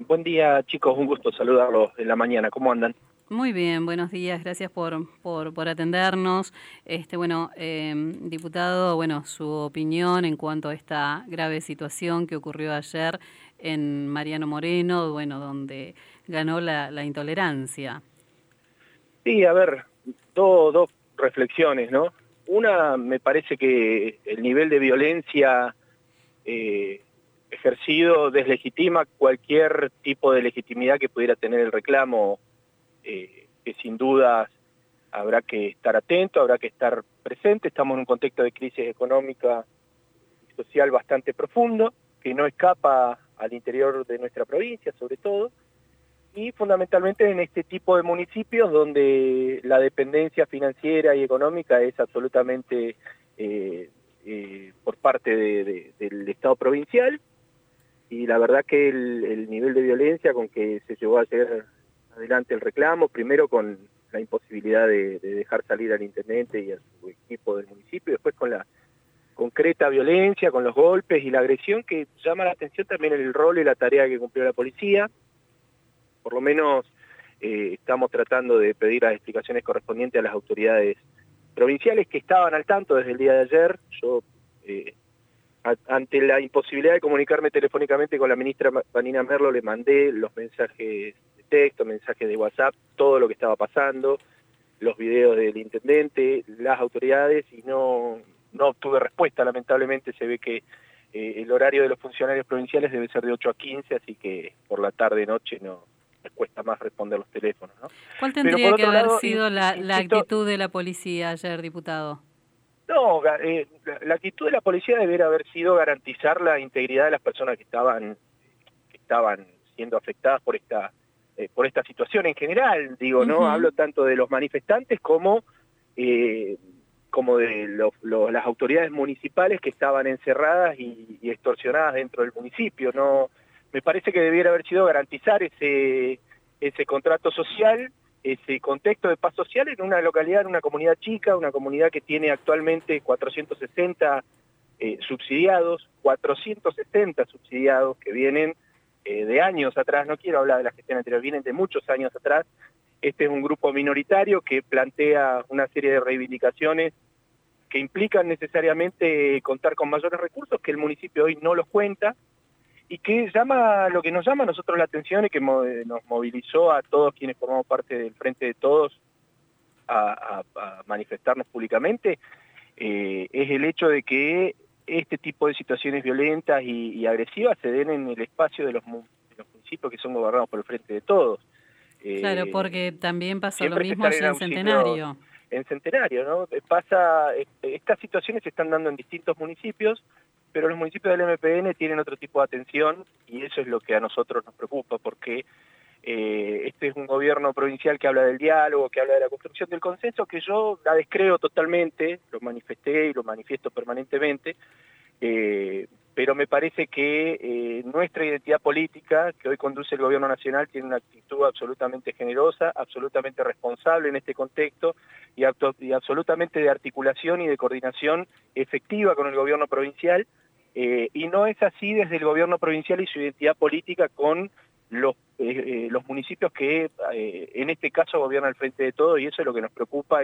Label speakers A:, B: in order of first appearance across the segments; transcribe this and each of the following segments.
A: Buen día, chicos, un gusto saludarlos en la mañana. ¿Cómo andan?
B: Muy bien, buenos días, gracias por atendernos. Diputado, su opinión en cuanto a esta grave situación que ocurrió ayer en Mariano Moreno, donde ganó la intolerancia.
A: Sí, a ver, dos reflexiones, ¿no? Una, me parece que el nivel de violencia ejercido deslegitima cualquier tipo de legitimidad que pudiera tener el reclamo, que sin dudas habrá que estar atento, habrá que estar presente. Estamos en un contexto de crisis económica y social bastante profundo, que no escapa al interior de nuestra provincia, sobre todo, y fundamentalmente en este tipo de municipios donde la dependencia financiera y económica es absolutamente por parte del Estado provincial, y la verdad que el nivel de violencia con que se llevó ayer adelante el reclamo, primero con la imposibilidad de dejar salir al intendente y a su equipo del municipio, y después con la concreta violencia, con los golpes y la agresión, que llama la atención también el rol y la tarea que cumplió la policía. Por lo menos estamos tratando de pedir las explicaciones correspondientes a las autoridades provinciales que estaban al tanto desde el día de ayer. Yo, ante la imposibilidad de comunicarme telefónicamente con la ministra Vanina Merlo, le mandé los mensajes de texto, mensajes de WhatsApp, todo lo que estaba pasando, los videos del intendente, las autoridades, y no obtuve respuesta. Lamentablemente se ve que el horario de los funcionarios provinciales debe ser de 8 a 15, así que por la tarde-noche no les cuesta más responder los teléfonos, ¿no?
B: ¿Cuál
A: Pero por
B: tendría que
A: otro
B: haber
A: lado,
B: sido la
A: insisto,
B: actitud de la policía ayer, diputado?
A: no, la actitud de la policía debería haber sido garantizar la integridad de las personas que estaban siendo afectadas por esta situación en general. Digo, no
B: Ujú.
A: hablo tanto de los manifestantes como de las autoridades municipales que estaban encerradas y extorsionadas dentro del municipio. No, me parece que debiera haber sido garantizar ese contrato social, ese contexto de paz social en una localidad, en una comunidad chica, una comunidad que tiene actualmente 460 subsidiados, 460 subsidiados que vienen de años atrás. No quiero hablar de la gestión anterior, vienen de muchos años atrás. Este es un grupo minoritario que plantea una serie de reivindicaciones que implican necesariamente contar con mayores recursos, que el municipio hoy no los cuenta, y que lo que nos llama a nosotros la atención y que nos movilizó a todos quienes formamos parte del Frente de Todos a manifestarnos públicamente, es el hecho de que este tipo de situaciones violentas y agresivas se den en el espacio de los municipios que son gobernados por el Frente de Todos.
B: Claro,
A: Eh,
B: porque también pasó lo
A: Siempre que
B: mismo
A: están
B: allí
A: en
B: en
A: auxilios
B: Centenario.
A: en Centenario, ¿no? Estas situaciones se están dando en distintos municipios, pero los municipios del MPN tienen otro tipo de atención, y eso es lo que a nosotros nos preocupa, porque este es un gobierno provincial que habla del diálogo, que habla de la construcción del consenso, que yo la descreo totalmente, lo manifesté y lo manifiesto permanentemente. Eh, pero me parece que nuestra identidad política, que hoy conduce el gobierno nacional, tiene una actitud absolutamente generosa, absolutamente responsable en este contexto, y absolutamente de articulación y de coordinación efectiva con el gobierno provincial, y no es así desde el gobierno provincial y su identidad política con los municipios que en este caso gobierna el Frente de Todos, y eso es lo que nos preocupa,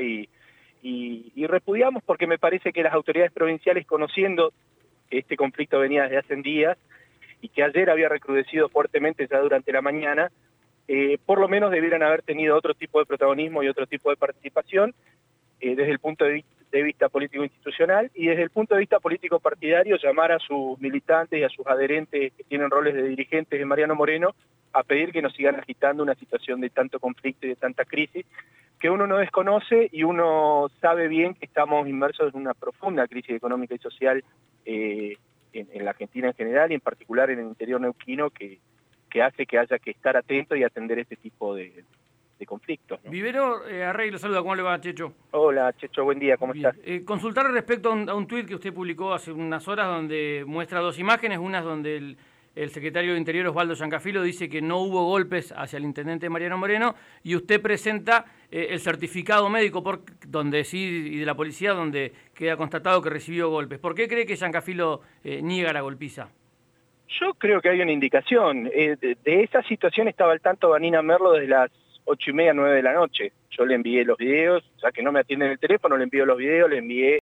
A: y repudiamos, porque me parece que las autoridades provinciales, conociendo este conflicto venía desde hace días y que ayer había recrudecido fuertemente ya durante la mañana, por lo menos debieran haber tenido otro tipo de protagonismo y otro tipo de participación, desde el punto de vista político-institucional, y desde el punto de vista político-partidario, llamar a sus militantes y a sus adherentes que tienen roles de dirigentes de Mariano Moreno a pedir que nos sigan agitando una situación de tanto conflicto y de tanta crisis, que uno no desconoce, y uno sabe bien que estamos inmersos en una profunda crisis económica y social en la Argentina en general, y en particular en el interior neuquino, que hace que haya que estar atento y atender este tipo de conflictos, ¿no?
C: Vivero Arrey lo saluda, ¿cómo le va, Checho?
A: Hola, Checho, buen día, ¿cómo estás?
C: Bien. Consultar respecto a un tuit que usted publicó hace unas horas donde muestra dos imágenes, una es donde el secretario de Interior Osvaldo Giancafilo dice que no hubo golpes hacia el intendente Mariano Moreno, y usted presenta el certificado médico donde sí, y de la policía, donde queda constatado que recibió golpes. ¿Por qué cree que Giancafilo niega la golpiza?
A: Yo creo que hay una indicación. De esa situación estaba al tanto Vanina Merlo desde las 8:30, 9 de la noche. Yo le envié los videos, ya que no me atienden el teléfono, le envío los videos, le envié